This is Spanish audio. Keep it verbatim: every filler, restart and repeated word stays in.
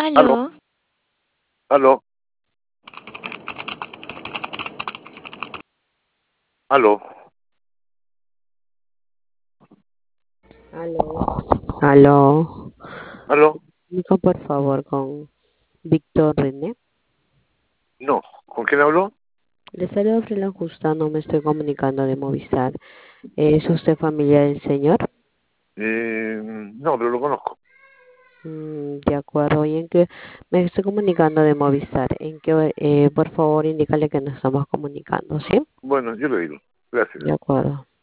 Aló, Aló, aló, aló. Aló, aló. ¿Aló? Comunico por favor con Víctor René. No. ¿Con quién habló? Le saludo Freelan Justa, no me estoy comunicando de Movistar. ¿Es usted familiar del señor? Eh, no, pero lo conozco. Mm, de acuerdo, y en que me estoy comunicando de Movistar, en que eh, por favor indícale que nos estamos comunicando, ¿sí? Bueno, yo le digo. Gracias. De acuerdo.